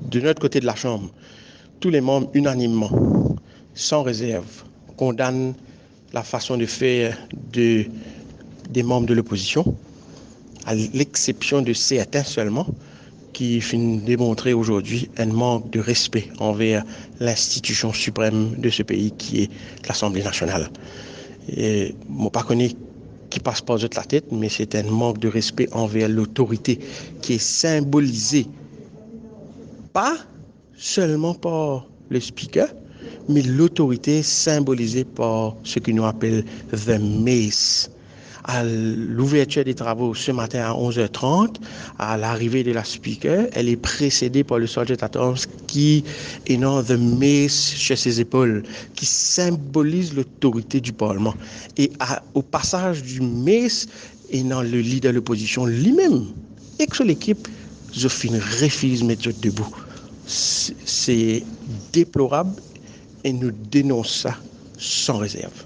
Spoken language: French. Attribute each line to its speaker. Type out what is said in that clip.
Speaker 1: de notre côté de la Chambre, tous les membres unanimement, sans réserve, condamnent la façon de faire des membres de l'opposition, à l'exception de certains seulement, qui finissent démontrer aujourd'hui un manque de respect envers l'institution suprême de ce pays qui est l'Assemblée nationale. Et moi, pas connais qui passe par la tête, mais c'est un manque de respect envers l'autorité qui est symbolisée pas seulement par le speaker, mais l'autorité symbolisée par ce que nous appelons the mace. À l'ouverture des travaux ce matin à 11h30, à l'arrivée de la speaker, elle est précédée par le sergeant at arms qui est dans the mace sur ses épaules, qui symbolise l'autorité du Parlement. Et au passage du mace, et dans le leader de l'opposition lui-même, et que l'équipe, Zofine refuse de mettre debout. C'est déplorable et nous dénonçons ça sans réserve.